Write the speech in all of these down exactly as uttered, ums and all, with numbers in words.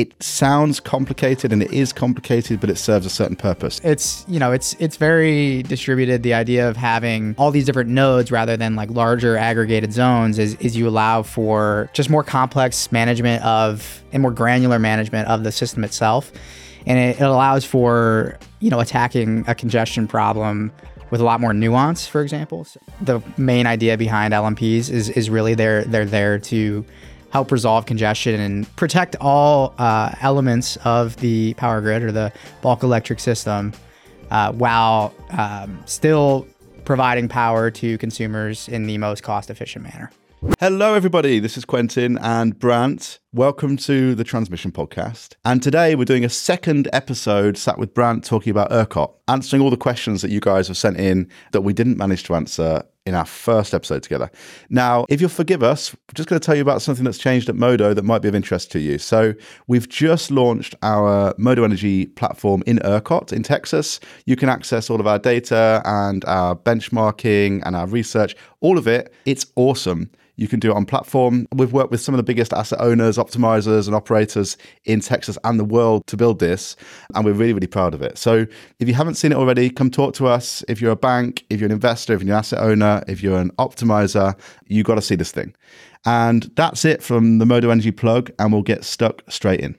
It sounds complicated, and it is complicated, but it serves a certain purpose. It's, you know, it's it's very distributed. The idea of having all these different nodes rather than like larger aggregated zones is, is you allow for just more complex management of and more granular management of the system itself. And it, it allows for, you know, attacking a congestion problem with a lot more nuance, for example. So the main idea behind L M Ps is is really they're they're there to help resolve congestion and protect all uh, elements of the power grid or the bulk electric system uh, while um, still providing power to consumers in the most cost-efficient manner. Hello, everybody. This is Quentin and Brant. Welcome to the Transmission Podcast. And today we're doing a second episode sat with Brant talking about ERCOT, answering all the questions that you guys have sent in that we didn't manage to answer in our first episode together. Now, if you'll forgive us, we're just going to tell you about something that's changed at Modo that might be of interest to you. So we've just launched our Modo Energy platform in ERCOT in Texas. You can access all of our data and our benchmarking and our research, all of it. It's awesome. You can do it on platform. We've worked with some of the biggest asset owners, optimizers, and operators in Texas and the world to build this, and we're really, really proud of it. So if you haven't seen it already, come talk to us. If you're a bank, if you're an investor, if you're an asset owner, if you're an optimizer, you got to see this thing. And that's it from the Modo Energy plug, and we'll get stuck straight in.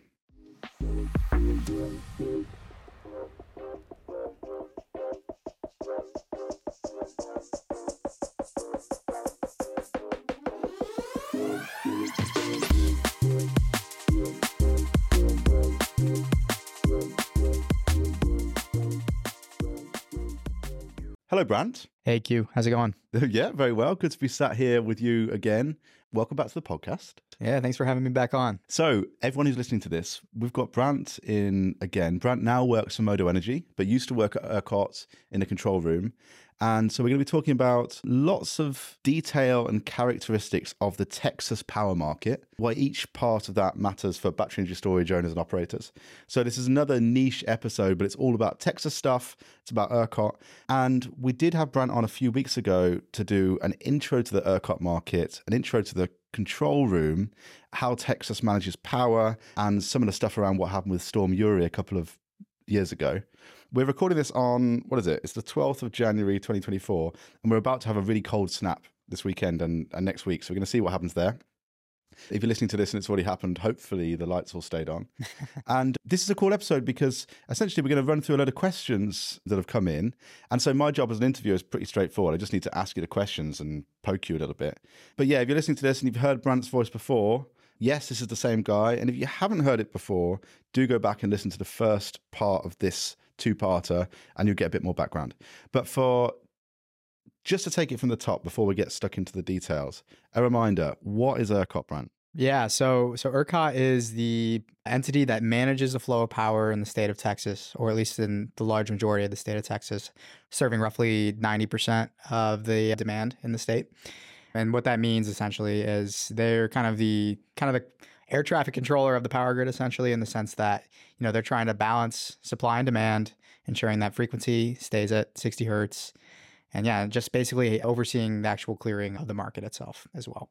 Hello, Brant. Hey, Q. How's it going? Yeah, very well. Good to be sat here with you again. Welcome back to the podcast. Yeah, thanks for having me back on. So everyone who's listening to this, we've got Brant in again. Brant now works for Modo Energy, but used to work at ERCOT in the control room. And so we're going to be talking about lots of detail and characteristics of the Texas power market, why each part of that matters for battery energy storage owners and operators. So this is another niche episode, but it's all about Texas stuff. It's about ERCOT. And we did have Brant on a few weeks ago to do an intro to the ERCOT market, an intro to the control room, how Texas manages power, and some of the stuff around what happened with Storm Uri a couple of years ago. We're recording this on, what is it? It's the twelfth of January, twenty twenty-four, and we're about to have a really cold snap this weekend and, and next week. So we're going to see what happens there. If you're listening to this and it's already happened, hopefully the lights all stayed on. And this is a cool episode because essentially we're going to run through a load of questions that have come in. And so my job as an interviewer is pretty straightforward. I just need to ask you the questions and poke you a little bit. But yeah, if you're listening to this and you've heard Brant's voice before, yes, this is the same guy. And if you haven't heard it before, do go back and listen to the first part of this two-parter and you'll get a bit more background. But for just to take it from the top before we get stuck into the details, a reminder, what is ERCOT, Brant? Yeah, so so ERCOT is the entity that manages the flow of power in the state of Texas, or at least in the large majority of the state of Texas, serving roughly ninety percent of the demand in the state. And what that means essentially is they're kind of the kind of the air traffic controller of the power grid, essentially, in the sense that, you know, they're trying to balance supply and demand, ensuring that frequency stays at sixty hertz. And yeah, just basically overseeing the actual clearing of the market itself as well.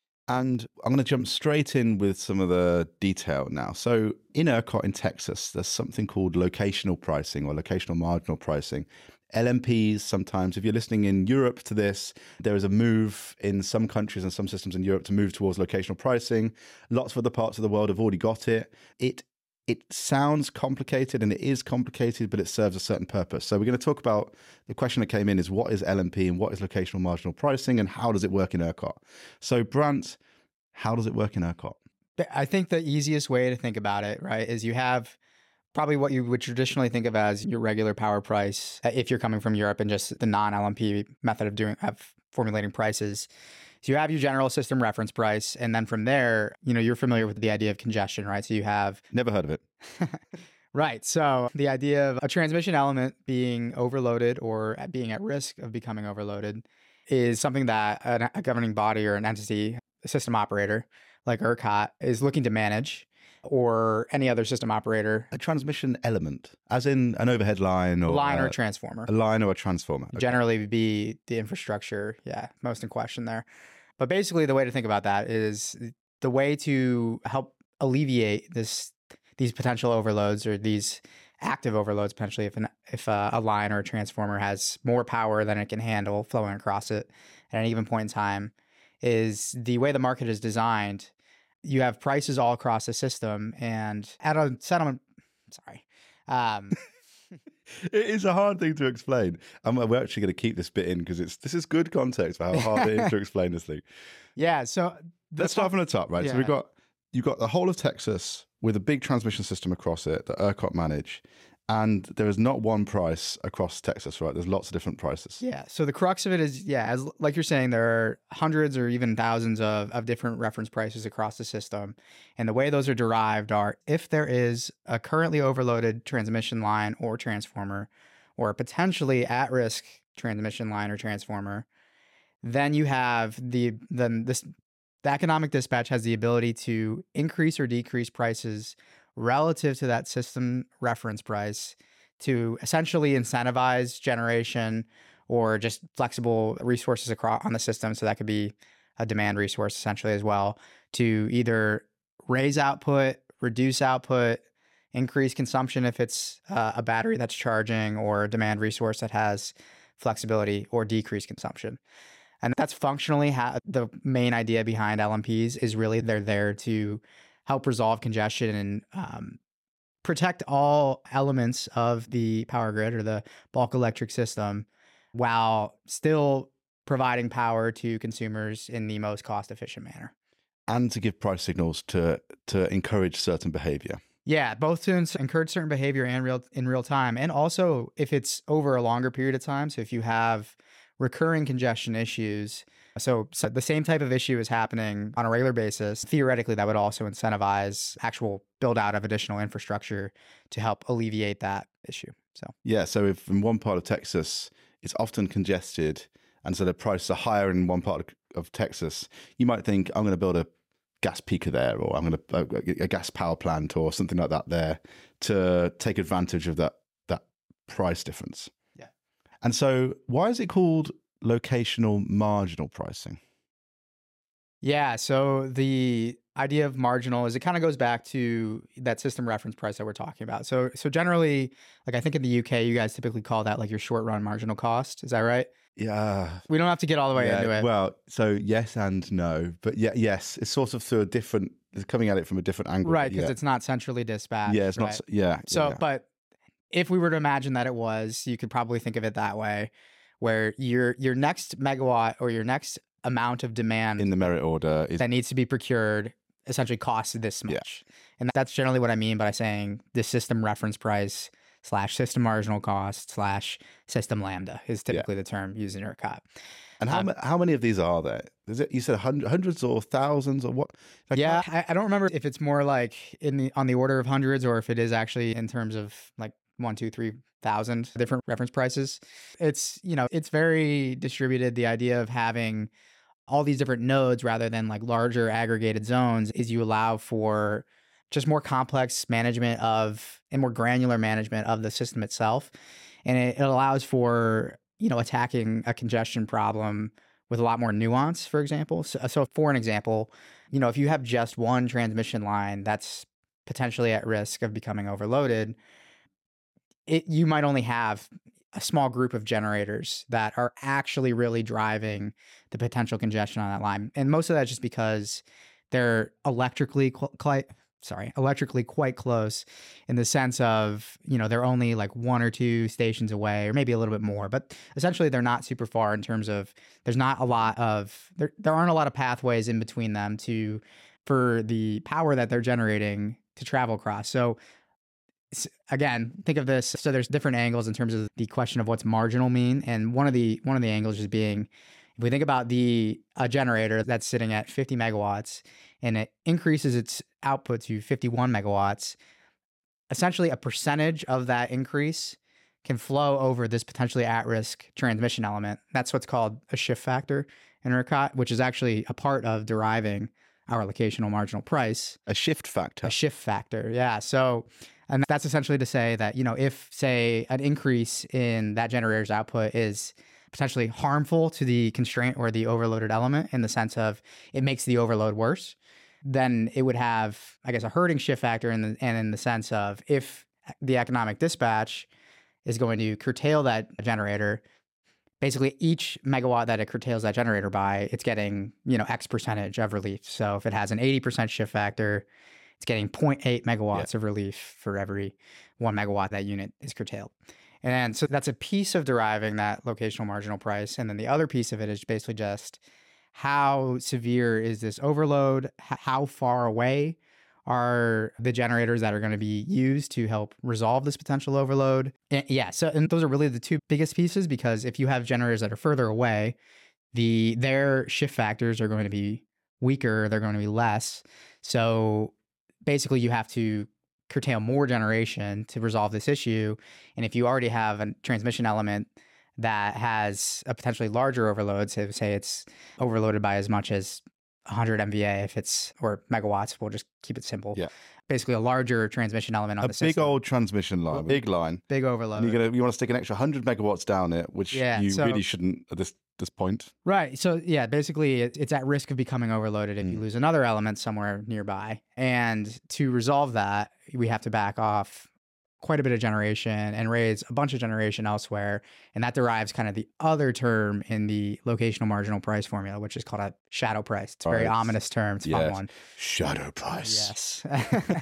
And I'm going to jump straight in with some of the detail now. So in ERCOT in Texas, there's something called locational pricing or locational marginal pricing. L M Ps, sometimes, if you're listening in Europe to this, there is a move in some countries and some systems in Europe to move towards locational pricing. Lots of other parts of the world have already got it. It It sounds complicated, and it is complicated, but it serves a certain purpose. So we're going to talk about, the question that came in is what is L M P and what is locational marginal pricing and how does it work in ERCOT? So Brant, how does it work in ERCOT? I think the easiest way to think about it, right, is you have probably what you would traditionally think of as your regular power price if you're coming from Europe and just the non-L M P method of doing of formulating prices. So you have your general system reference price, and then from there, you know, you're familiar with the idea of congestion, right? So you have... Never heard of it. Right. So the idea of a transmission element being overloaded or being at risk of becoming overloaded is something that a governing body or an entity, a system operator like ERCOT, is looking to manage, or any other system operator. A transmission element, as in an overhead line or... Line or a, a transformer. A line or a transformer. Okay. Generally be the infrastructure, yeah, most in question there. But basically the way to think about that is the way to help alleviate this these potential overloads or these active overloads potentially if an, if a, a line or a transformer has more power than it can handle flowing across it at any given point in time, is the way the market is designed. You have prices all across the system, and at a settlement, sorry. Um, it is a hard thing to explain. And we're actually going to keep this bit in because it's this is good context for how hard it is to explain this thing. Yeah. So let's start from the top, right? Yeah. So we've got you've got the whole of Texas with a big transmission system across it that ERCOT manage. And there is not one price across Texas, right? There's lots of different prices. Yeah. So the crux of it is, yeah, as like you're saying, there are hundreds or even thousands of, of different reference prices across the system. And the way those are derived are if there is a currently overloaded transmission line or transformer, or a potentially at-risk transmission line or transformer, then you have the then this the economic dispatch has the ability to increase or decrease prices relative to that system reference price to essentially incentivize generation or just flexible resources across on the system. So that could be a demand resource essentially as well, to either raise output, reduce output, increase consumption if it's uh, a battery that's charging, or a demand resource that has flexibility, or decrease consumption. And that's functionally how the main idea behind L M Ps is. Really, they're there to help resolve congestion and um, protect all elements of the power grid or the bulk electric system while still providing power to consumers in the most cost-efficient manner. And to give price signals to to encourage certain behavior. Yeah, both to encourage certain behavior and real in real time. And also if it's over a longer period of time. So if you have recurring congestion issues, So, so the same type of issue is happening on a regular basis. Theoretically, that would also incentivize actual build out of additional infrastructure to help alleviate that issue. So yeah, so if in one part of Texas it's often congested, and so the prices are higher in one part of, of Texas, you might think, I'm going to build a gas peaker there, or I'm going to a, a gas power plant or something like that there to take advantage of that that price difference. Yeah. And so why is it called locational marginal pricing? Yeah, so the idea of marginal is it kind of goes back to that system reference price that we're talking about. So so generally, like I think in the U K, you guys typically call that like your short run marginal cost. Is that right? Yeah. We don't have to get all the way yeah, into it. Well, so yes and no. But yeah, yes, it's sort of through a different, it's coming at it from a different angle. Right, because yeah. it's not centrally dispatched. Yeah, it's right? not, yeah. So, yeah. but if we were to imagine that it was, you could probably think of it that way, where your your next megawatt or your next amount of demand in the merit order is, that needs to be procured essentially costs this much. Yeah. And that's generally what I mean by saying the system reference price slash system marginal cost slash system lambda is typically yeah. the term used in ERCOT. And how, um, how many of these are there? Is it, you said hundreds or thousands or what? Like, yeah, I, I don't remember if it's more like in the on the order of hundreds or if it is actually in terms of like one, two, three thousand different reference prices. It's, you know, it's very distributed. The idea of having all these different nodes rather than like larger aggregated zones is you allow for just more complex management of and more granular management of the system itself. And it, it allows for, you know, attacking a congestion problem with a lot more nuance, for example. So, so for an example, you know, if you have just one transmission line that's potentially at risk of becoming overloaded, it, you might only have a small group of generators that are actually really driving the potential congestion on that line. And most of that is just because they're electrically quite, sorry, electrically quite close in the sense of, you know, they're only like one or two stations away or maybe a little bit more, but essentially they're not super far in terms of there's not a lot of, there, there aren't a lot of pathways in between them to, for the power that they're generating to travel across. So again, think of this. So there's different angles in terms of the question of what's marginal mean. And one of the one of the angles is being, if we think about the a generator that's sitting at fifty megawatts and it increases its output to fifty-one megawatts, essentially a percentage of that increase can flow over this potentially at-risk transmission element. That's what's called a shift factor in ERCOT, which is actually a part of deriving our locational marginal price. A shift factor. A shift factor, yeah. So, and that's essentially to say that, you know, if, say, an increase in that generator's output is potentially harmful to the constraint or the overloaded element in the sense of it makes the overload worse, then it would have, I guess, a hurting shift factor in the, and in the sense of if the economic dispatch is going to curtail that generator, basically each megawatt that it curtails that generator by, it's getting, you know, X percentage of relief. So if it has an eighty percent shift factor, it's getting zero point eight megawatts yeah. of relief for every one megawatt that unit is curtailed. And so that's a piece of deriving that locational marginal price. And then the other piece of it is basically just how severe is this overload? H- how far away are the generators that are going to be used to help resolve this potential overload? And yeah, so and those are really the two biggest pieces, because if you have generators that are further away, the their shift factors are going to be weaker, they're going to be less. So basically you have to curtail more generation to resolve this issue. And if you already have a transmission element that has a potentially larger overload, so say it's overloaded by as much as one hundred M V A, if it's, or megawatts, we'll just keep it simple. Yeah. Basically a larger transmission element on a the system. A big old transmission line, big line. Big overload. And you're gonna, you want to stick an extra one hundred megawatts down it, which yeah, you so, really shouldn't at this this point. Right. So yeah, basically it, it's at risk of becoming overloaded if mm. you lose another element somewhere nearby. And to resolve that, we have to back off quite a bit of generation and raise a bunch of generation elsewhere. And that derives kind of the other term in the locational marginal price formula, which is called a shadow price. It's a very right. ominous term. It's a yes. fun one. Shadow price. Yes.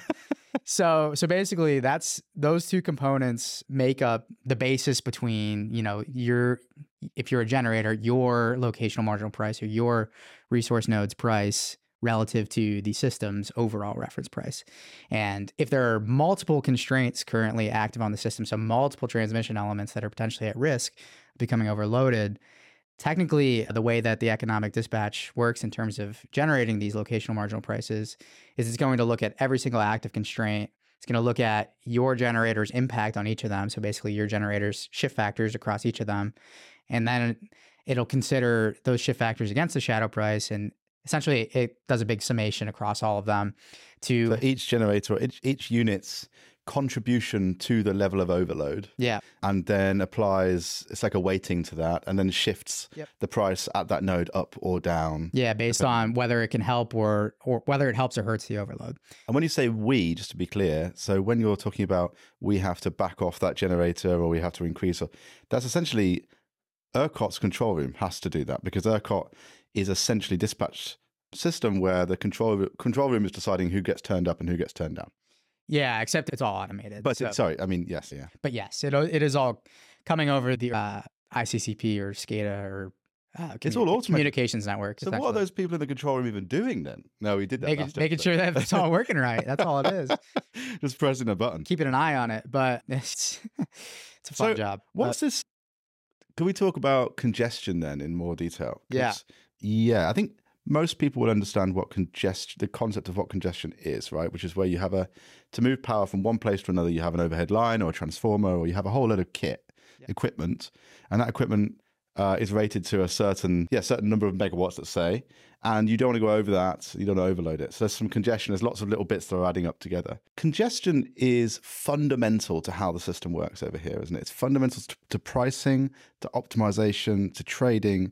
So, so basically that's, those two components make up the basis between, you know, your, if you're a generator, your locational marginal price or your resource node's price relative to the system's overall reference price. And if there are multiple constraints currently active on the system, so multiple transmission elements that are potentially at risk of becoming overloaded, technically the way that the economic dispatch works in terms of generating these locational marginal prices is it's going to look at every single active constraint. It's going to look at your generator's impact on each of them. So basically your generator's shift factors across each of them. And then it'll consider those shift factors against the shadow price, and essentially it does a big summation across all of them to so each generator, each, each unit's contribution to the level of overload. Yeah. And then applies, it's like a weighting to that, and then shifts yep. the price at that node up or down. Yeah, based on whether it can help or or whether it helps or hurts the overload. And when you say we, just to be clear, so when you're talking about we have to back off that generator or we have to increase, that's essentially ERCOT's control room has to do that, because ERCOT is essentially dispatched system where the control control room is deciding who gets turned up and who gets turned down. Yeah, except it's all automated. But so. it, sorry, I mean, yes, yeah. But yes, it it is all coming over the uh, I C C P or SCADA or uh, it's all automated. Communications network. So what are those people in the control room even doing then? No, we did that. Making, making sure that it's all working right. That's all it is. Just pressing a button. Keeping an eye on it, but it's, it's a fun so job. What's but, this? Can we talk about congestion then in more detail? Yeah. Yeah, I think most people will understand what congestion, the concept of what congestion is, right? Which is where you have a, to move power from one place to another, you have an overhead line or a transformer, or you have a whole lot of kit, yeah. equipment, and that equipment uh, is rated to a certain, yeah, certain number of megawatts, let's say, and you don't want to go over that, you don't want to overload it. So there's some congestion, there's lots of little bits that are adding up together. Congestion is fundamental to how the system works over here, isn't it? It's fundamental to, to pricing, to optimization, to trading.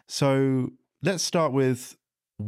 So let's start with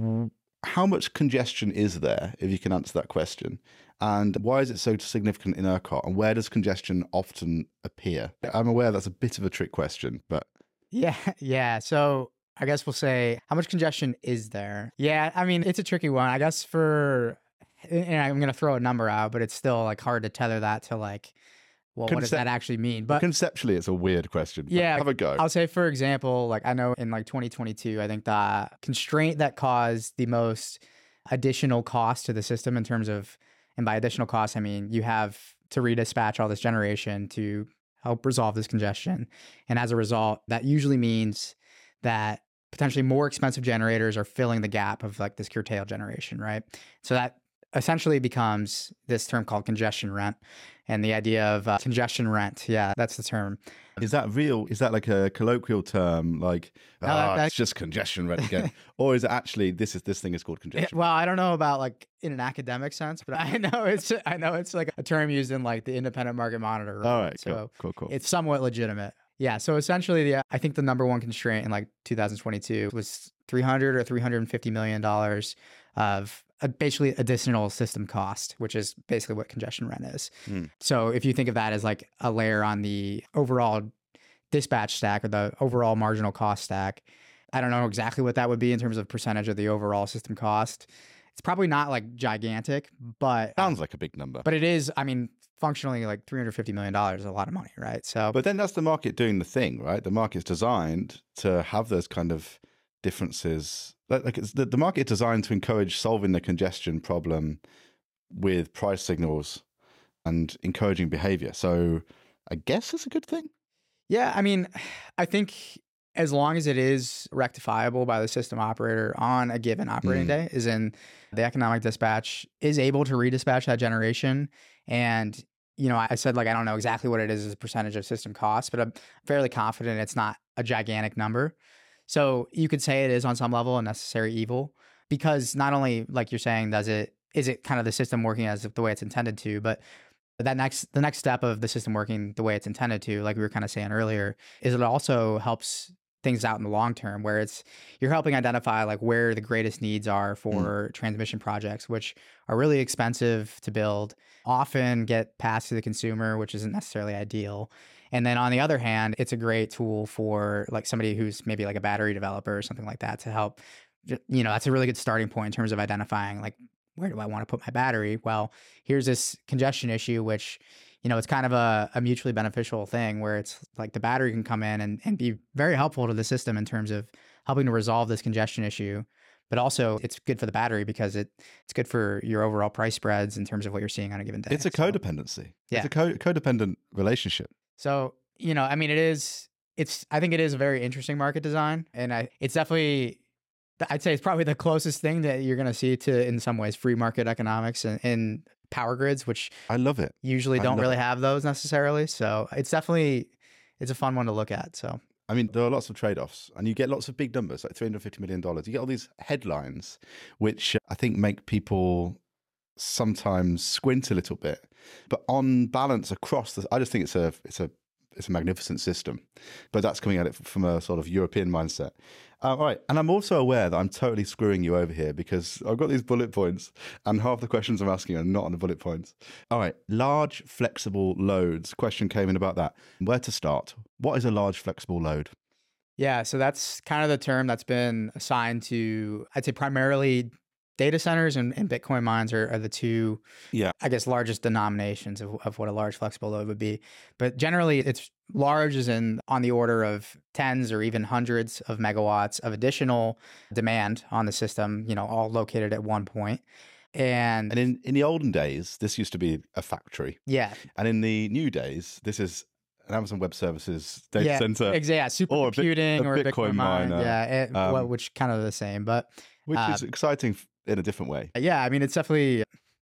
how much congestion is there, if you can answer that question, and why is it so significant in ERCOT, and where does congestion often appear? I'm aware that's a bit of a trick question, but yeah, yeah. So I guess we'll say, how much congestion is there? Yeah, I mean, it's a tricky one. I guess for, and I'm going to throw a number out, but it's still like hard to tether that to like, well, Concept- what does that actually mean? But conceptually, it's a weird question. Yeah, have a go. I'll say, for example, like I know in like twenty twenty-two, I think the constraint that caused the most additional cost to the system in terms of, and by additional cost, I mean you have to redispatch all this generation to help resolve this congestion. And as a result, that usually means that potentially more expensive generators are filling the gap of like this curtailed generation, right? So that essentially becomes this term called congestion rent. And the idea of uh, congestion rent, yeah, that's the term. Is that real? Is that like a colloquial term? Like, no, ah, that, it's just congestion rent again, or is it actually this is this thing is called congestion? It, well, I don't know about like in an academic sense, but I know it's I know it's like a term used in like the independent market monitor. Right? All right, so cool, cool, cool. It's somewhat legitimate. Yeah. So essentially, the I think the number one constraint in like two thousand twenty-two was three hundred or three hundred fifty million dollars of a basically additional system cost, which is basically what congestion rent is. Mm. So if you think of that as like a layer on the overall dispatch stack or the overall marginal cost stack, I don't know exactly what that would be in terms of percentage of the overall system cost. It's probably not like gigantic, but Sounds like a big number. but it is, I mean, functionally like three hundred fifty million dollars is a lot of money, right? So But then that's the market doing the thing, right? The market's designed to have those kind of differences. Like, like it's the, the market is designed to encourage solving the congestion problem with price signals and encouraging behavior. So I guess it's a good thing. yeah, I mean, I think as long as it is rectifiable by the system operator on a given operating Mm. day, is in the economic dispatch is able to redispatch that generation. And, you know, I said like, I don't know exactly what it is as a percentage of system cost, but I'm fairly confident it's not a gigantic number. So you could say it is on some level a necessary evil, because not only, like you're saying, does it, is it kind of the system working as the way it's intended to, but that next, the next step of the system working the way it's intended to, like we were kind of saying earlier, is it also helps things out in the long term, where it's you're helping identify like where the greatest needs are for mm. transmission projects, which are really expensive to build, often get passed to the consumer, which isn't necessarily ideal. And then on the other hand, it's a great tool for like somebody who's maybe like a battery developer or something like that to help, you know, that's a really good starting point in terms of identifying like, where do I want to put my battery? Well, here's this congestion issue, which, you know, it's kind of a, a mutually beneficial thing where it's like the battery can come in and, and be very helpful to the system in terms of helping to resolve this congestion issue. But also it's good for the battery because it it's good for your overall price spreads in terms of what you're seeing on a given day. It's a so, codependency. Yeah. It's a co- codependent relationship. So, you know, I mean, it is, it's, I think it is a very interesting market design. And I, it's definitely, I'd say it's probably the closest thing that you're going to see to, in some ways, free market economics and, and power grids, which I love it. Usually I don't really it. have those necessarily. So it's definitely, it's a fun one to look at. So, I mean, there are lots of trade-offs and you get lots of big numbers, like three hundred fifty million dollars. You get all these headlines, which I think make people sometimes squint a little bit. But on balance across this, I just think it's a, it's a, it's a magnificent system, but that's coming at it from a sort of European mindset. Uh, all right. And I'm also aware that I'm totally screwing you over here because I've got these bullet points and half the questions I'm asking are not on the bullet points. All right. Large flexible loads. Question came in about that. Where to start? What is a large flexible load? Yeah. So that's kind of the term that's been assigned to, I'd say primarily data centers and, and Bitcoin mines are, are the two, yeah, I guess, largest denominations of, of what a large flexible load would be. But generally, it's large as in on the order of tens or even hundreds of megawatts of additional demand on the system, you know, all located at one point. And, and in, in the olden days, this used to be a factory. Yeah. And in the new days, this is an Amazon Web Services data yeah, center. Exactly. Yeah, supercomputing or, a, a Bitcoin, Bitcoin miner. miner. Yeah, it, um, well, which kind of the same, but which uh, is exciting in a different way. Yeah, I mean, it's definitely,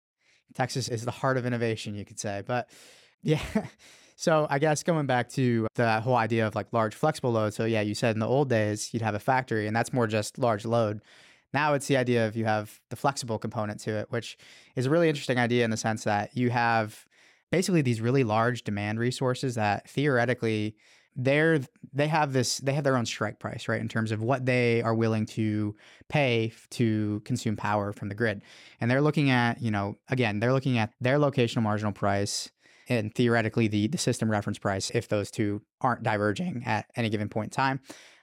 Texas is the heart of innovation, you could say. But yeah, so I guess going back to the whole idea of like large flexible load. So yeah, you said in the old days, you'd have a factory and that's more just large load. Now it's the idea of you have the flexible component to it, which is a really interesting idea in the sense that you have basically these really large demand resources that theoretically they're they have this they have their own strike price, right, in terms of what they are willing to pay to consume power from the grid. And they're looking at, you know, again, they're looking at their locational marginal price and theoretically the the system reference price if those two aren't diverging at any given point in time.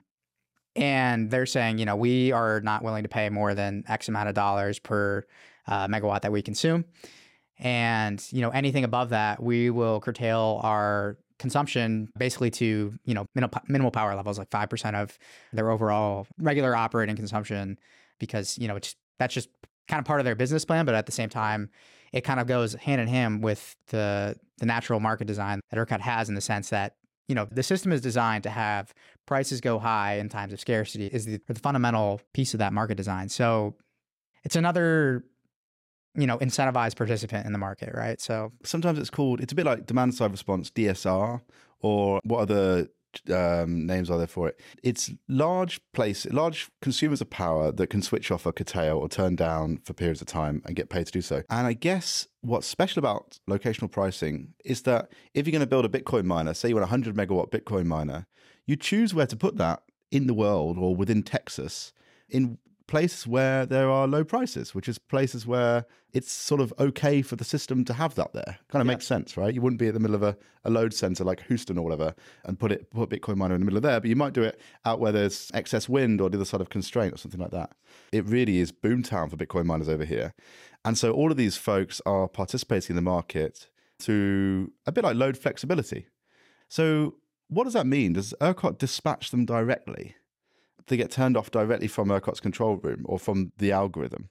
And they're saying, you know, we are not willing to pay more than X amount of dollars per uh, megawatt that we consume. And, you know, anything above that, we will curtail our consumption basically to, you know, minimal, minimal power levels, like five percent of their overall regular operating consumption, because, you know, it's, that's just kind of part of their business plan. But at the same time, it kind of goes hand in hand with the, the natural market design that ERCOT has, in the sense that, you know, the system is designed to have prices go high in times of scarcity is the, the fundamental piece of that market design. So it's another, you know, incentivized participant in the market, right? So sometimes it's called, it's a bit like demand side response, D S R, or what other um, names are there for it? It's large place, large consumers of power that can switch off or curtail or turn down for periods of time and get paid to do so. And I guess what's special about locational pricing is that if you're going to build a Bitcoin miner, say you want a one hundred megawatt Bitcoin miner, you choose where to put that in the world or within Texas in places where there are low prices, which is places where it's sort of okay for the system to have that there. Kind of Yeah. makes sense, right? You wouldn't be at the middle of a, a load center like Houston or whatever and put it put Bitcoin miner in the middle of there, but you might do it out where there's excess wind or the other side of constraint or something like that. It really is boomtown for Bitcoin miners over here. And so all of these folks are participating in the market to a bit like load flexibility. So what does that mean? Does ERCOT dispatch them directly? They get turned off directly from ERCOT's control room or from the algorithm?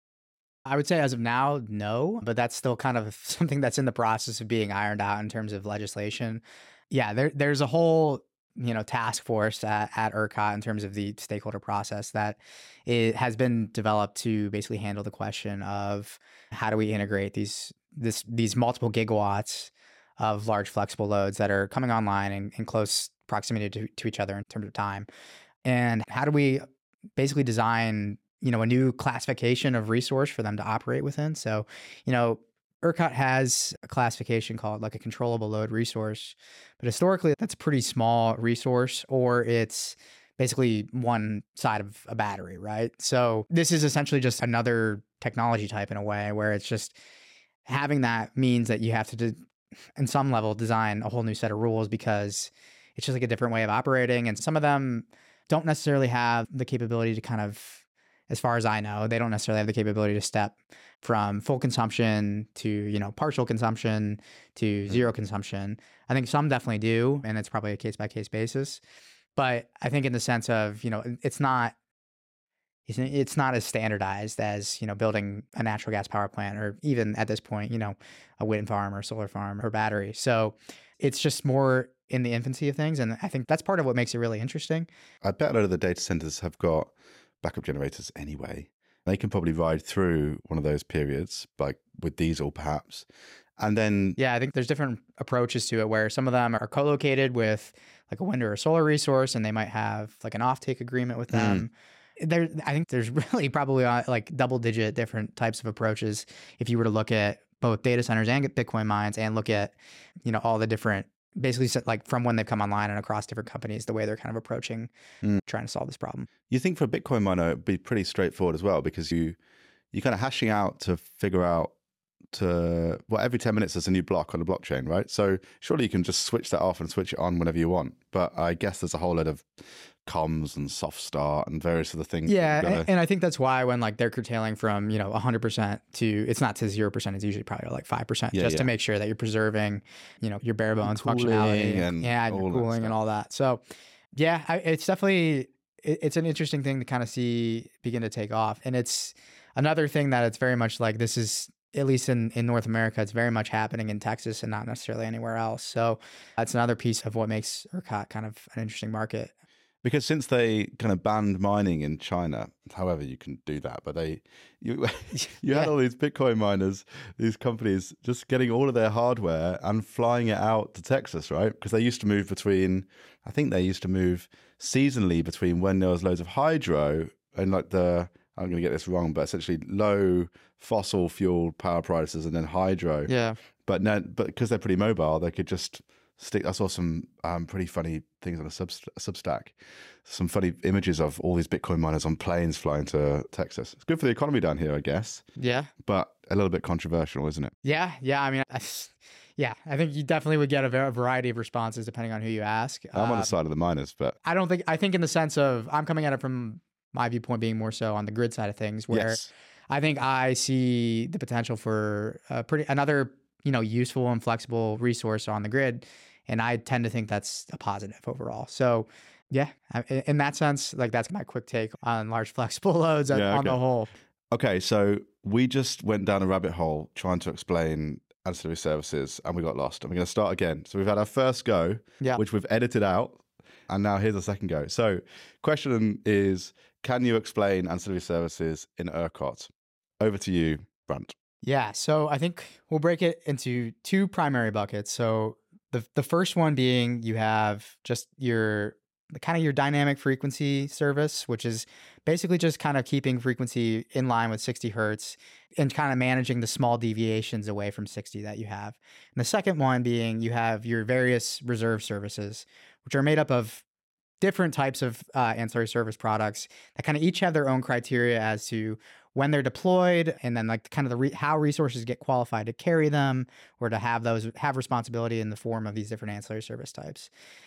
I would say as of now, no, but that's still kind of something that's in the process of being ironed out in terms of legislation. Yeah, there, there's a whole you know task force at, at ERCOT in terms of the stakeholder process that it has been developed to basically handle the question of how do we integrate these this these multiple gigawatts of large flexible loads that are coming online in, in close proximity to, to each other in terms of time. And how do we basically design, you know, a new classification of resource for them to operate within? So, you know, ERCOT has a classification called like a controllable load resource, but historically that's a pretty small resource, or it's basically one side of a battery, right? So this is essentially just another technology type in a way where it's just having that means that you have to, de- in some level, design a whole new set of rules because it's just like a different way of operating. And some of them don't necessarily have the capability to kind of, as far as I know, they don't necessarily have the capability to step from full consumption to, you know, partial consumption to zero consumption. I think some definitely do, and it's probably a case by case basis. But I think in the sense of, you know, it's not, it's not as standardized as, you know, building a natural gas power plant or even at this point, you know, a wind farm or solar farm or battery. So it's just more in the infancy of things. And I think that's part of what makes it really interesting. I bet a lot of the data centers have got backup generators anyway. They can probably ride through one of those periods, like with diesel perhaps. And then... Yeah, I think there's different approaches to it where some of them are co-located with like a wind or a solar resource, and they might have like an offtake agreement with them. Mm. There, I think there's really probably uh, like double digit different types of approaches if you were to look at both data centers and Bitcoin mines and look at, you know, all the different, basically like from when they've come online and across different companies, the way they're kind of approaching mm. trying to solve this problem. You think for a Bitcoin miner, it'd be pretty straightforward as well, because you, you're kind of hashing out to figure out to, well, every ten minutes there's a new block on the blockchain, right? So surely you can just switch that off and switch it on whenever you want. But I guess there's a whole lot of comms and soft start and various other things. Yeah, gotta... and, and I think that's why when like they're curtailing from, you know, one hundred percent to, it's not to zero percent, it's usually probably like five percent, yeah, just yeah. to make sure that you're preserving, you know, your bare bones and functionality and yeah, and your cooling and all that. So yeah, I, it's definitely, it, it's an interesting thing to kind of see begin to take off. And it's another thing that it's very much like, this is, at least in, in North America, it's very much happening in Texas and not necessarily anywhere else. So that's another piece of what makes ERCOT kind of an interesting market. Because since they kind of banned mining in China, however you can do that, but they, you, you had yeah. all these Bitcoin miners, these companies just getting all of their hardware and flying it out to Texas, right? Because they used to move between, I think they used to move seasonally between when there was loads of hydro and like the, I'm going to get this wrong, but essentially low fossil fuel power prices and then hydro. Yeah. But no, but because they're pretty mobile, they could just stick. I saw some um, pretty funny things on a sub, Substack, some funny images of all these Bitcoin miners on planes flying to Texas. It's good for the economy down here, I guess. Yeah. But a little bit controversial, isn't it? Yeah. Yeah. I mean, I, yeah, I think you definitely would get a variety of responses depending on who you ask. I'm um, on the um, side of the miners, but I don't think, I think in the sense of, I'm coming at it from my viewpoint being more so on the grid side of things, where yes. I think I see the potential for a pretty another, you know, useful and flexible resource on the grid. And I tend to think that's a positive overall. So yeah, in that sense, like that's my quick take on large flexible loads yeah, on okay. the whole. Okay. So we just went down a rabbit hole trying to explain ancillary services and we got lost. And we're going to start again. So we've had our first go, yeah. which we've edited out. And now here's the second go. So question is, can you explain ancillary services in ERCOT? Over to you, Brant. Yeah, so I think we'll break it into two primary buckets. So the the first one being you have just your kind of your dynamic frequency service, which is basically just kind of keeping frequency in line with sixty hertz and kind of managing the small deviations away from sixty that you have. And the second one being you have your various reserve services, which are made up of different types of uh, ancillary service products that kind of each have their own criteria as to when they're deployed, and then like kind of the re- how resources get qualified to carry them or to have those have responsibility in the form of these different ancillary service types.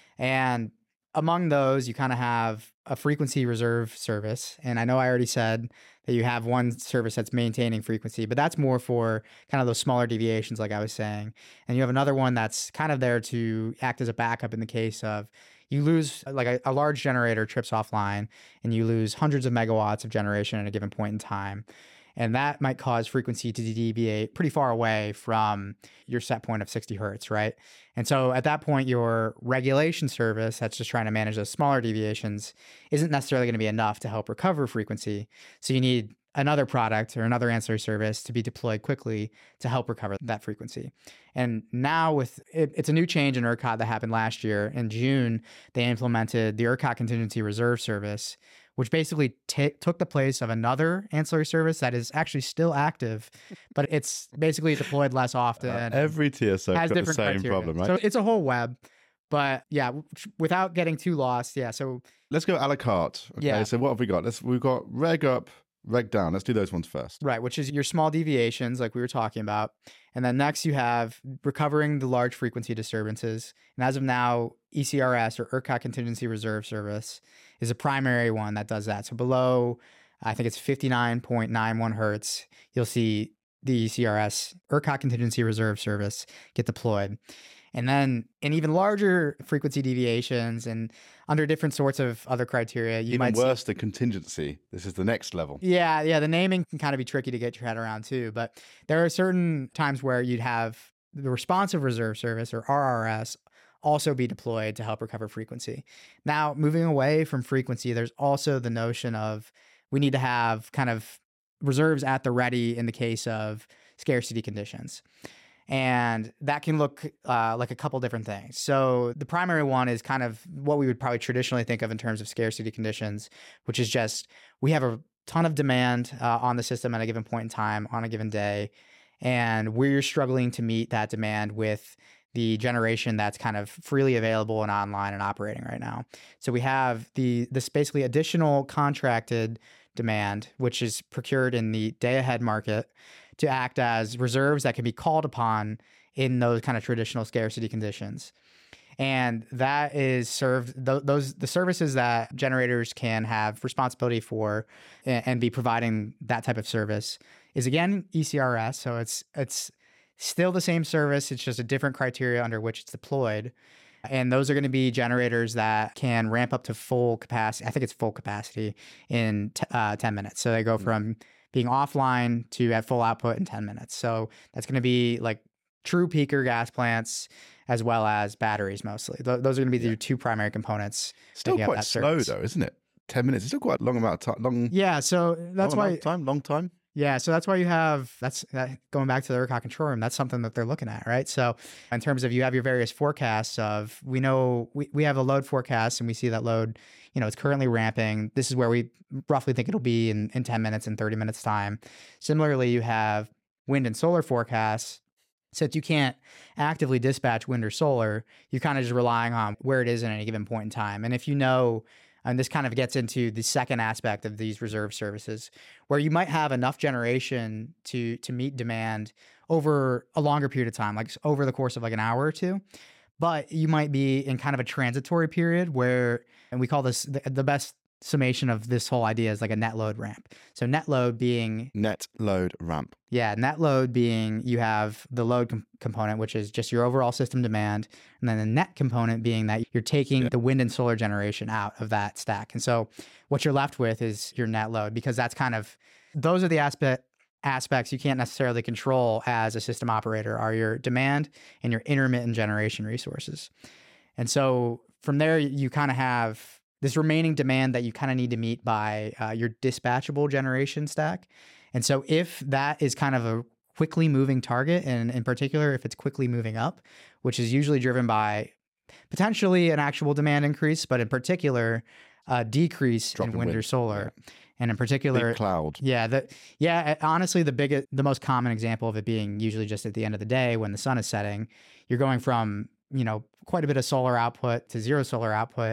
And among those, you kind of have a frequency reserve service. And I know I already said that you have one service that's maintaining frequency, but that's more for kind of those smaller deviations, like I was saying. And you have another one that's kind of there to act as a backup in the case of you lose, like a, a large generator trips offline and you lose hundreds of megawatts of generation at a given point in time. And that might cause frequency to deviate pretty far away from your set point of sixty hertz, right? And so at that point, your regulation service that's just trying to manage those smaller deviations isn't necessarily going to be enough to help recover frequency. So you need another product or another ancillary service to be deployed quickly to help recover that frequency. And now with it, it's a new change in ERCOT that happened last year. In June, they implemented the ERCOT Contingency Reserve Service, which basically t- took the place of another ancillary service that is actually still active, but it's basically deployed less often. Uh, every T S O has got the same criteria. problem, right? So it's a whole web. But yeah, without getting too lost, yeah. So let's go a la carte. Okay, yeah. So what have we got? Let's we've got reg up, reg down. Let's do those ones first. Right, which is your small deviations, like we were talking about. And then next you have recovering the large frequency disturbances. And as of now, E C R S or ERCOT Contingency Reserve Service is a primary one that does that. So below, I think it's fifty-nine point nine one hertz, you'll see the E C R S, ERCOT Contingency Reserve Service, get deployed. And then in even larger frequency deviations and under different sorts of other criteria, you even might worse see, than contingency. This is the next level. Yeah, yeah. The naming can kind of be tricky to get your head around too. But there are certain times where you'd have the responsive reserve service or R R S also be deployed to help recover frequency. Now, moving away from frequency, there's also the notion of we need to have kind of reserves at the ready in the case of scarcity conditions. And that can look uh, like a couple different things. So the primary one is kind of what we would probably traditionally think of in terms of scarcity conditions, which is just we have a ton of demand uh, on the system at a given point in time on a given day, and we're struggling to meet that demand with the generation that's kind of freely available and online and operating right now. So we have the this basically additional contracted demand, which is procured in the day-ahead market to act as reserves that can be called upon in those kind of traditional scarcity conditions. And that is served, th- those the services that generators can have responsibility for and, and be providing that type of service is, again, E C R S. So it's it's still the same service. It's just a different criteria under which it's deployed. And those are going to be generators that can ramp up to full capacity. I think it's full capacity in t- uh, ten minutes. So they go from being offline to at full output in ten minutes. So that's going to be like true peaker gas plants as well as batteries mostly. Th- those are going to be the yeah. two primary components. Still quite slow though, isn't it? ten minutes is still quite a long amount of time. Long, yeah, so that's long why... time, long time. Yeah, so that's why you have, that's that, going back to the ERCOT control room, that's something that they're looking at, right? So in terms of you have your various forecasts of, we know, we, we have a load forecast and we see that load, you know, it's currently ramping. This is where we roughly think it'll be in, in ten minutes and thirty minutes time. Similarly, you have wind and solar forecasts. Since you can't actively dispatch wind or solar, you're kind of just relying on where it is at any given point in time. And if you know, and this kind of gets into the second aspect of these reserve services, where you might have enough generation to to meet demand over a longer period of time, like over the course of like an hour or two. But you might be in kind of a transitory period where, and we call this the, the best summation of this whole idea is like a net load ramp. So net load being... Net load ramp. Yeah, net load being you have the load com- component, which is just your overall system demand. And then the net component being that you're taking yeah. the wind and solar generation out of that stack. And so what you're left with is your net load, because that's kind of, those are the aspect aspects you can't necessarily control as a system operator, are your demand and your intermittent generation resources. And so from there, you kind of have this remaining demand that you kind of need to meet by uh, your dispatchable generation stack. And so if that is kind of a quickly moving target, and in particular, if it's quickly moving up, which is usually driven by potentially an actual demand increase, but in particular, a decrease Drop in wind, wind or solar. Yeah. And in particular, big cloud. Yeah, the, yeah. Honestly, the biggest, the most common example of it being usually just at the end of the day when the sun is setting, you're going from, you know, quite a bit of solar output to zero solar output.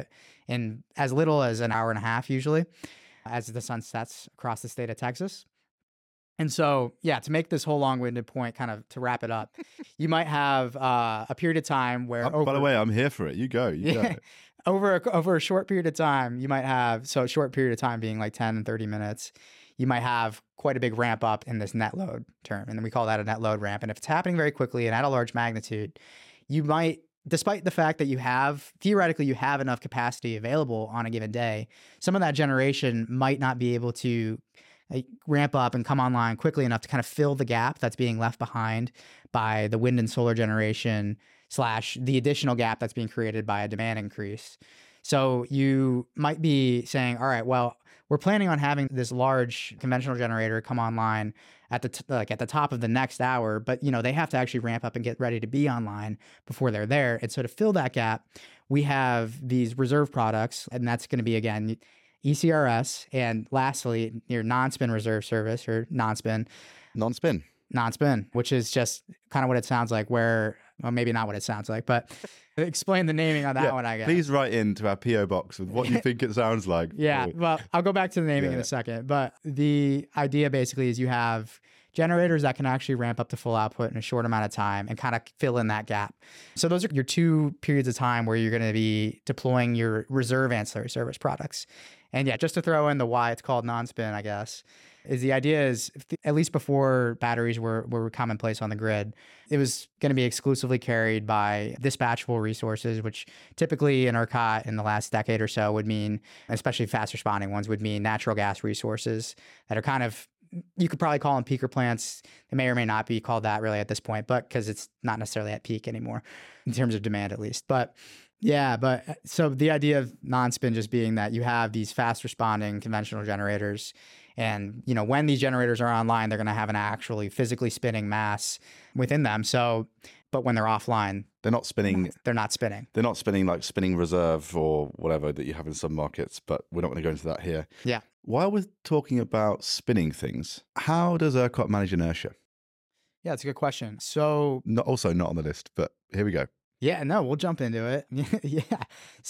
in as little as an hour and a half usually as the sun sets across the state of Texas. And so, yeah, to make this whole long-winded point, kind of to wrap it up, you might have uh, a period of time where... Oh, over, by the way, I'm here for it. You go. You yeah, go. over, a, over a short period of time, you might have... So a short period of time being like ten and thirty minutes, you might have quite a big ramp up in this net load term. And then we call that a net load ramp. And if it's happening very quickly and at a large magnitude, you might... Despite the fact that you have, theoretically, you have enough capacity available on a given day, some of that generation might not be able to like, ramp up and come online quickly enough to kind of fill the gap that's being left behind by the wind and solar generation slash the additional gap that's being created by a demand increase. So you might be saying, all right, well, we're planning on having this large conventional generator come online at the t- like at the top of the next hour, but you know they have to actually ramp up and get ready to be online before they're there. And so to fill that gap, we have these reserve products, and that's going to be again E C R S, and lastly your non-spin reserve service or non-spin, Non-spin. non-spin, which is just kind of what it sounds like. Where well, maybe not what it sounds like, but explain the naming on that Yeah, one, I guess. Please write into our P O box with what you think it sounds like. Yeah, well, I'll go back to the naming Yeah. in a second. But the idea basically is you have generators that can actually ramp up to full output in a short amount of time and kind of fill in that gap. So those are your two periods of time where you're going to be deploying your reserve ancillary service products. And yeah, just to throw in the why it's called non-spin, I guess, is the idea is, at least before batteries were, were commonplace on the grid, it was going to be exclusively carried by dispatchable resources, which typically in ERCOT in the last decade or so would mean, especially fast responding ones, would mean natural gas resources that are kind of, you could probably call them peaker plants. They may or may not be called that really at this point, but because it's not necessarily at peak anymore in terms of demand at least. But yeah, but so the idea of non-spin just being that you have these fast responding conventional generators, and you know when these generators are online, they're going to have an actually physically spinning mass within them. So, but when they're offline, They're not spinning. they're not spinning. They're not spinning like spinning reserve or whatever that you have in some markets, but we're not going to go into that here. Yeah. While we're talking about spinning things, how does ERCOT manage inertia? Yeah, it's a good question. So Not, also not on the list, but here we go. yeah, no, we'll jump into it. Yeah.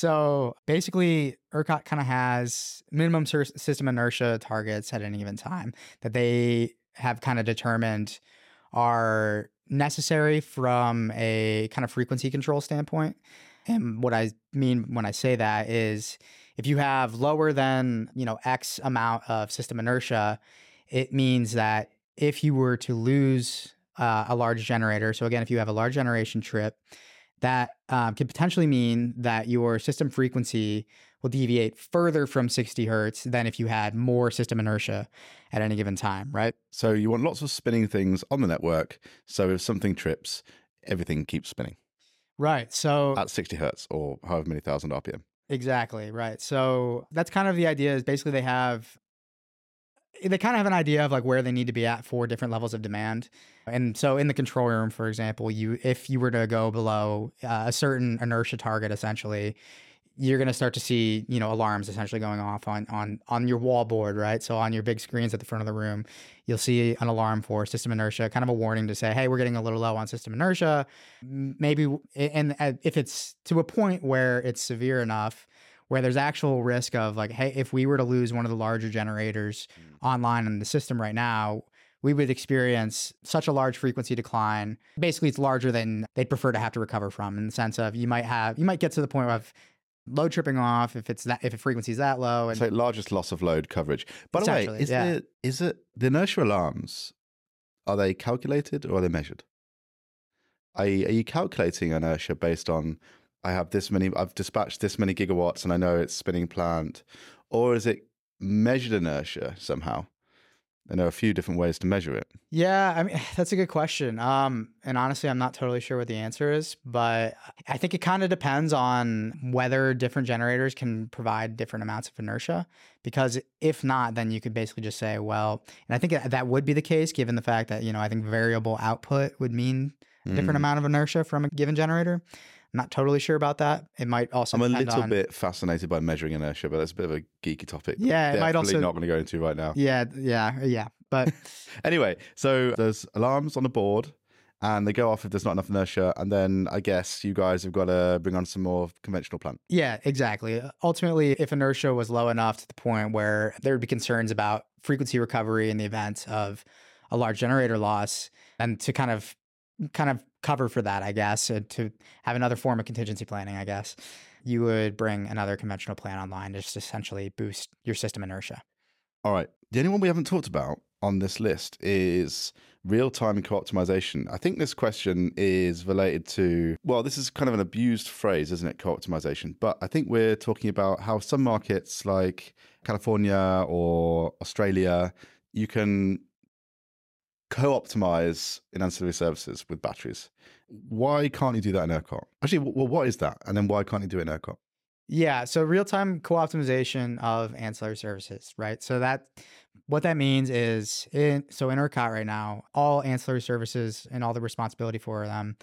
So basically, ERCOT kind of has minimum ser- system inertia targets at any given time that they have kind of determined are necessary from a kind of frequency control standpoint. And what I mean when I say that is if you have lower than, you know, X amount of system inertia, it means that if you were to lose uh, a large generator, so again, if you have a large generation trip, that um, could potentially mean that your system frequency will deviate further from sixty hertz than if you had more system inertia at any given time, right? So you want lots of spinning things on the network. So if something trips, everything keeps spinning Right. So at sixty hertz or however many thousand R P M. exactly, right. So that's kind of the idea is basically they have they kind of have an idea of like where they need to be at for different levels of demand. And so in the control room, for example, you if you were to go below uh, a certain inertia target, essentially, you're going to start to see, you know, alarms essentially going off on on on your wall board, right? So on your big screens at the front of the room, you'll see an alarm for system inertia, kind of a warning to say, hey, we're getting a little low on system inertia. Maybe, and if it's to a point where it's severe enough, where there's actual risk of like, hey, if we were to lose one of the larger generators mm. online in the system right now, we would experience such a large frequency decline. Basically, it's larger than they'd prefer to have to recover from, in the sense of you might have, you might get to the point of load tripping off if it's that, if the frequency is that low. And so largest loss of load coverage. By the way, is yeah. it is it the inertia alarms? Are they calculated or are they measured? Are you, are you calculating inertia based on I have this many, I've dispatched this many gigawatts and I know it's spinning plant, or is it measured inertia somehow? And there are a few different ways to measure it. Yeah, I mean, that's a good question. Um, and honestly, I'm not totally sure what the answer is, but I think it kind of depends on whether different generators can provide different amounts of inertia. Because if not, then you could basically just say, well, and I think that would be the case given the fact that, you know, I think variable output would mean a different mm. amount of inertia from a given generator. I'm not totally sure about that. It might also. I'm a little on, bit fascinated by measuring inertia, but that's a bit of a geeky topic. Yeah, it Definitely might also. Not going to go into right now. Yeah, yeah, yeah. But anyway, so there's alarms on the board, and they go off if there's not enough inertia. And then I guess you guys have got to bring on some more conventional plant. Yeah, exactly. Ultimately, if inertia was low enough to the point where there would be concerns about frequency recovery in the event of a large generator loss, and to kind of kind of cover for that, I guess, and to have another form of contingency planning, I guess, you would bring another conventional plant online to just essentially boost your system inertia. All right. The only one we haven't talked about on this list is real-time co-optimization. I think this question is related to, well, this is kind of an abused phrase, isn't it, co-optimization? But I think we're talking about how some markets like California or Australia, you can co-optimize in ancillary services with batteries. Why can't you do that in ERCOT? Actually, well, what is that? And then why can't you do it in ERCOT? Yeah, so real-time co-optimization of ancillary services, right? So that what that means is, in, so in ERCOT right now, all ancillary services and all the responsibility for them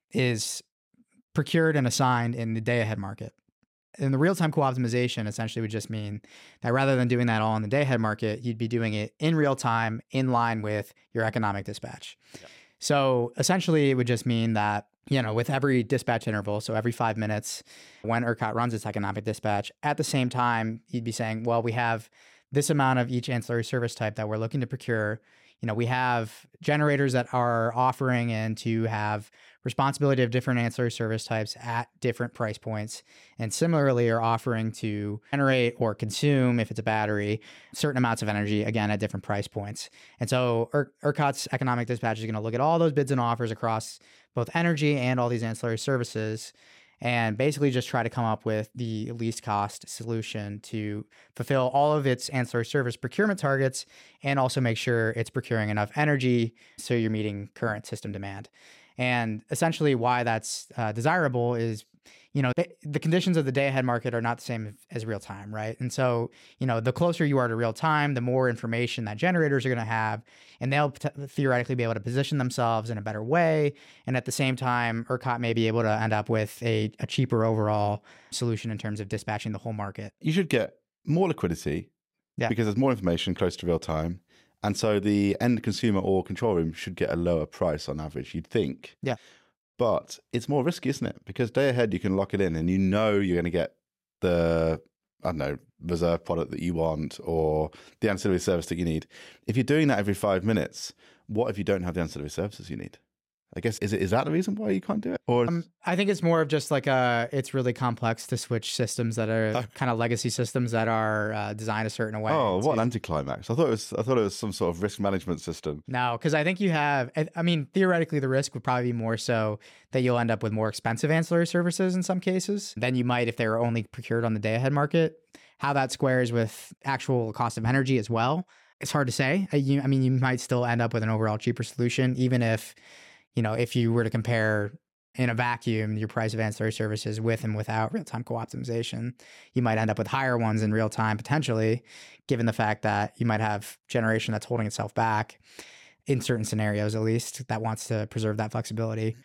is procured and assigned in the day-ahead market. And the real-time co-optimization essentially would just mean that rather than doing that all in the day-ahead market, you'd be doing it in real time in line with your economic dispatch. Yep. So essentially, it would just mean that, you know, with every dispatch interval, so every five minutes, when ERCOT runs its economic dispatch, at the same time, you'd be saying, well, we have this amount of each ancillary service type that we're looking to procure. You know, we have generators that are offering and to have responsibility of different ancillary service types at different price points. And similarly are offering to generate or consume, if it's a battery, certain amounts of energy, again, at different price points. And so ER- ERCOT's economic dispatch is going to look at all those bids and offers across both energy and all these ancillary services, and basically just try to come up with the least cost solution to fulfill all of its ancillary service procurement targets and also make sure it's procuring enough energy so you're meeting current system demand. And essentially why that's uh, desirable is, you know, the, the conditions of the day ahead market are not the same as real time, right? And so, you know, the closer you are to real time, the more information that generators are going to have, and they'll t- theoretically be able to position themselves in a better way. And at the same time, ERCOT may be able to end up with a, a cheaper overall solution in terms of dispatching the whole market. You should get more liquidity yeah. because there's more information close to real time. And so the end consumer or control room should get a lower price on average, you'd think. Yeah. But it's more risky, isn't it? Because day ahead, you can lock it in and you know you're going to get the, I don't know, reserve product that you want or the ancillary service that you need. If you're doing that every five minutes, what if you don't have the ancillary services you need? I guess, is it is that the reason why you can't do it? Or um, I think it's more of just like a, it's really complex to switch systems that are oh. kind of legacy systems that are uh, designed a certain way. Oh, what an anticlimax. I thought it was, I thought it was some sort of risk management system. No, because I think you have, I mean, theoretically, the risk would probably be more so that you'll end up with more expensive ancillary services in some cases than you might if they were only procured on the day ahead market. How that squares with actual cost of energy as well, it's hard to say. I, you, I mean, you might still end up with an overall cheaper solution, even if, you know, if you were to compare in a vacuum your price of ancillary services with and without real-time co-optimization, you might end up with higher ones in real time potentially, given the fact that you might have generation that's holding itself back in certain scenarios, at least, that wants to preserve that flexibility.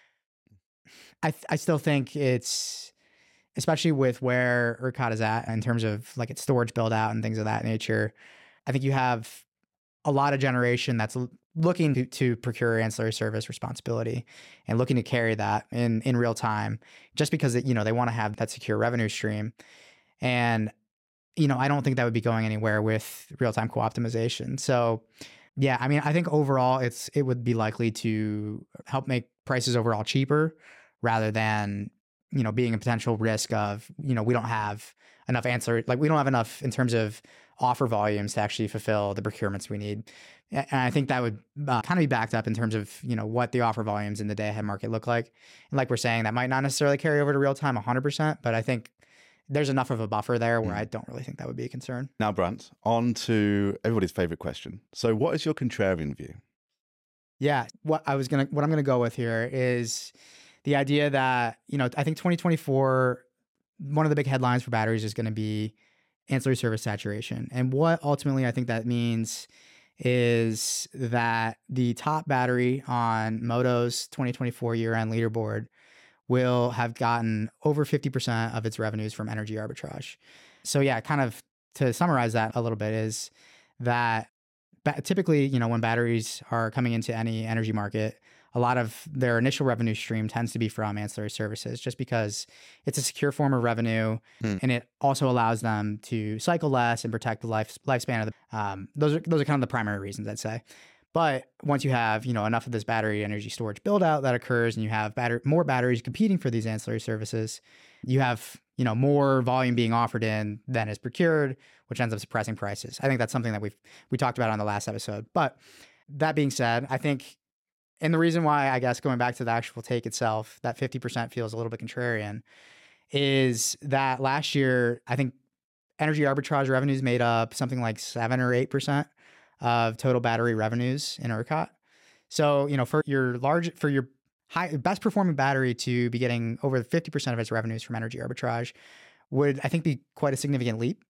I th- I still think it's, especially with where ERCOT is at in terms of like its storage build out and things of that nature, I think you have a lot of generation that's looking to, to procure ancillary service responsibility and looking to carry that in, in real time, just because, it, you know, they want to have that secure revenue stream. And, you know, I don't think that would be going anywhere with real-time co-optimization. So yeah, I mean, I think overall it's, it would be likely to help make prices overall cheaper rather than, you know, being a potential risk of, you know, we don't have enough ancillary, like we don't have enough in terms of offer volumes to actually fulfill the procurements we need. And I think that would uh, kind of be backed up in terms of, you know, what the offer volumes in the day ahead market look like. And like we're saying, that might not necessarily carry over to real time one hundred percent, but I think there's enough of a buffer there where mm. I don't really think that would be a concern. Now, Brant, on to everybody's favorite question. So what is your contrarian view? Yeah, what I was going to, what I'm going to go with here is the idea that, you know, I think twenty twenty-four, one of the big headlines for batteries is going to be ancillary service saturation. And what ultimately I think that means is that the top battery on Moto's twenty twenty-four year-end leaderboard will have gotten over fifty percent of its revenues from energy arbitrage. So yeah, kind of to summarize that a little bit is that ba- typically, you know, when batteries are coming into any energy market, a lot of their initial revenue stream tends to be from ancillary services, just because it's a secure form of revenue, hmm. and it also allows them to cycle less and protect the life lifespan of the. Um, those are those are kind of the primary reasons, I'd say. But once you have, you know, enough of this battery energy storage build out that occurs, and you have batter- more batteries competing for these ancillary services, you have, you know, more volume being offered in than is procured, which ends up suppressing prices. I think that's something that we've we talked about on the last episode. But that being said, I think, and the reason why, I guess, going back to the actual take itself, that fifty percent feels a little bit contrarian, is that last year, I think energy arbitrage revenues made up something like seven or eight percent of total battery revenues in ERCOT. So, you know, for your large, for your high, best performing battery to be getting over fifty percent of its revenues from energy arbitrage would, I think, be quite a significant leap.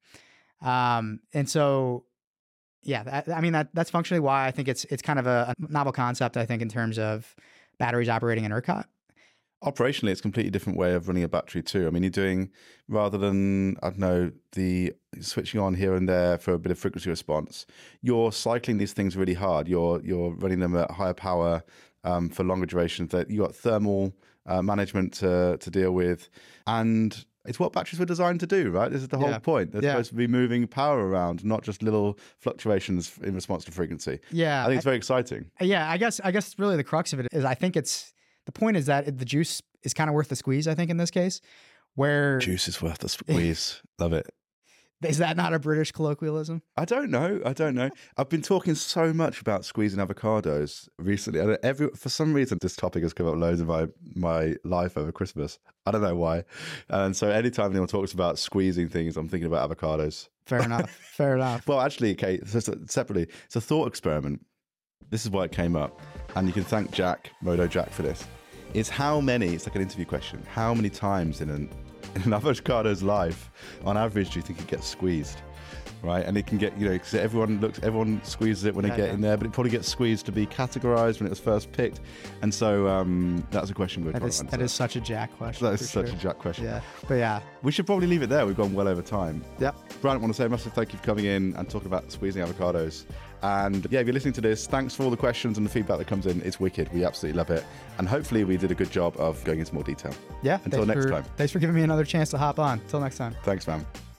Um, and so, yeah, that, I mean, that that's functionally why I think it's it's kind of a, a novel concept, I think, in terms of batteries operating in ERCOT. Operationally, it's a completely different way of running a battery too. I mean, you're doing, rather than, I don't know, the switching on here and there for a bit of frequency response, you're cycling these things really hard. You're you're running them at higher power um, for longer durations. That you got thermal uh, management to to deal with, and it's what batteries were designed to do, right? This is the whole yeah. point. They're yeah. supposed to be moving power around, not just little fluctuations in response to frequency. Yeah, I think it's very exciting. Yeah, I guess I guess really the crux of it is, I think it's, the point is that the juice is kind of worth the squeeze, I think, in this case, where... Juice is worth the squeeze. Love it. Is that not a British colloquialism? I don't know. I don't know. I've been talking so much about squeezing avocados recently. And every, for some reason, this topic has come up loads in my, my life over Christmas. I don't know why. And so anytime anyone talks about squeezing things, I'm thinking about avocados. Fair enough. Fair enough. Well, actually, Kate, separately, it's a thought experiment. This is why it came up. And you can thank Jack, Modo Jack, for this. Is how many, it's like an interview question, how many times in an in an avocado's life, on average, do you think it gets squeezed? Right, and it can get, you know, because everyone looks, everyone squeezes it when yeah, they get yeah. in there, but it probably gets squeezed to be categorized when it was first picked, and so um, that's a question we're that trying is, to answer. That is such a Jack question. That is such sure. a Jack question. Yeah, but yeah, we should probably leave it there. We've gone well over time. Yep. Brian, I want to say a massive thank you for coming in and talking about squeezing avocados. And yeah, if you're listening to this, thanks for all the questions and the feedback that comes in. It's wicked. We absolutely love it. And hopefully we did a good job of going into more detail. Yeah. Until next for, time. Thanks for giving me another chance to hop on. Until next time. Thanks, man.